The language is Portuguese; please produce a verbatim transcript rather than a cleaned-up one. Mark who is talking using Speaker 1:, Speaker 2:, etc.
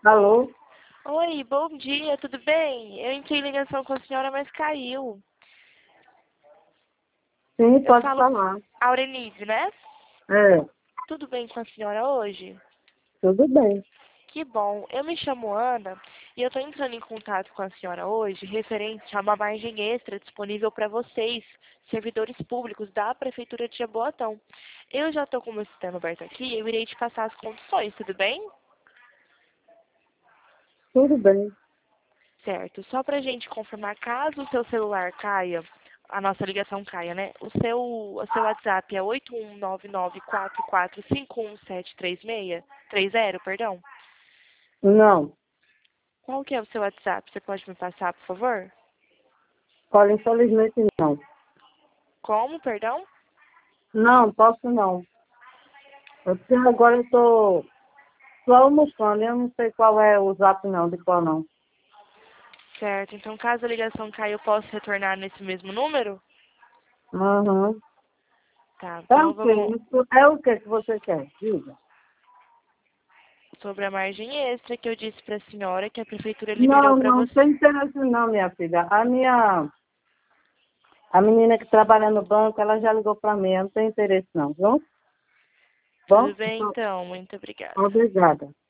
Speaker 1: Alô?
Speaker 2: Oi, bom dia, tudo bem? Eu entrei em ligação com a senhora, mas caiu.
Speaker 1: Sim,
Speaker 2: Eu
Speaker 1: pode
Speaker 2: falo
Speaker 1: falar.
Speaker 2: Aurenise, né?
Speaker 1: É,
Speaker 2: Tudo bem com a senhora hoje?
Speaker 1: tudo bem.
Speaker 2: Que bom. Eu me chamo Ana e eu estou entrando em contato com a senhora hoje referente a uma margem extra disponível para vocês, servidores públicos da Prefeitura de Jaboatão. Eu já estou com o meu sistema aberto aqui e eu irei te passar as condições, tudo bem?
Speaker 1: Tudo bem.
Speaker 2: Certo. Só para a gente confirmar, caso o seu celular caia, a nossa ligação caia, né? O seu, o seu WhatsApp é oito um nove nove quatro quatro cinco um sete três seis, três zero, perdão.
Speaker 1: Não.
Speaker 2: Qual que é o seu WhatsApp? Você pode me passar, por favor?
Speaker 1: Olha, infelizmente não.
Speaker 2: Como, perdão?
Speaker 1: Não, posso não. Porque agora eu estou tô, tô almoçando, eu não sei qual é o zap não, de qual não.
Speaker 2: Certo. Então, caso a ligação caia, eu posso retornar nesse mesmo número?
Speaker 1: Uhum.
Speaker 2: Tá.
Speaker 1: É
Speaker 2: Então,
Speaker 1: o quê?
Speaker 2: vamos
Speaker 1: Isso é o que que você quer? Diga.
Speaker 2: sobre a margem extra que eu disse para a senhora que a prefeitura liberou
Speaker 1: Não,
Speaker 2: para
Speaker 1: não
Speaker 2: você.
Speaker 1: tem interesse não, minha filha. A minha, a menina que trabalha no banco, ela já ligou para mim, eu não tenho interesse não, viu?
Speaker 2: Tudo
Speaker 1: Bom?
Speaker 2: bem, então. Muito obrigada.
Speaker 1: Obrigada.